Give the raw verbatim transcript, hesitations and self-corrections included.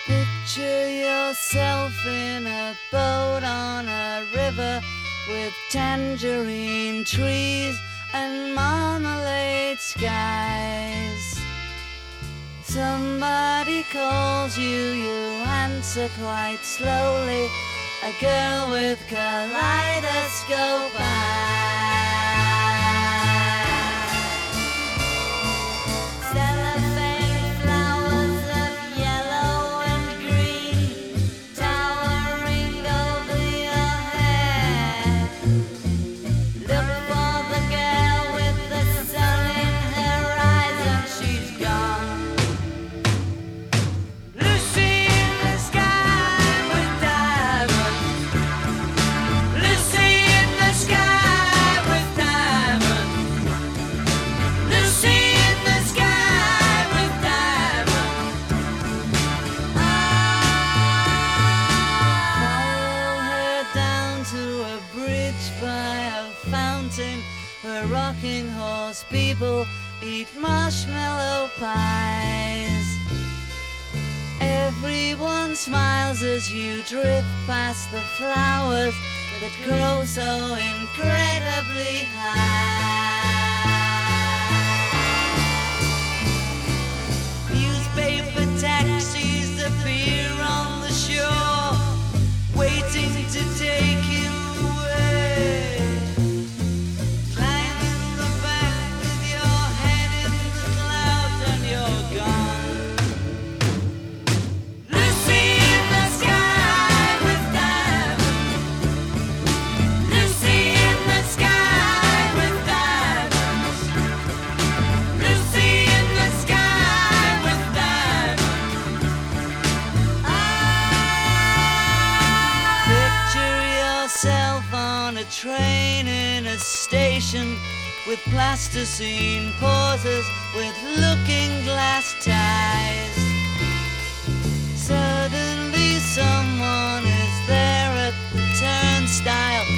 Picture yourself in a boat on a river with tangerine trees and marmalade skies. Somebody calls you, you answer quite slowly. A girl with kaleidoscope eyes. Cellophane flowers of yellow and green towering over your head. Look for the girl with the sun in her eyes and she's gone. Lucy in the sky with diamonds. Lucy in the sky with diamonds. Lucy in the sky with diamonds. Follow her down to a bridge by a fountain where rocking horse people eat marshmallow pies. Everyone smiles as you drift past the flowers that grow so incredibly high. Newspaper taxis appear on the shore, waiting to take you away. Climb in the back with your head in the clouds and you're gone. Lucy in the sky with diamonds. Lucy in the sky with diamonds. Lucy in the sky with diamonds. Picture yourself on a train in a station with plasticine pauses with looking glass ties. Suddenly someone is there at the turnstile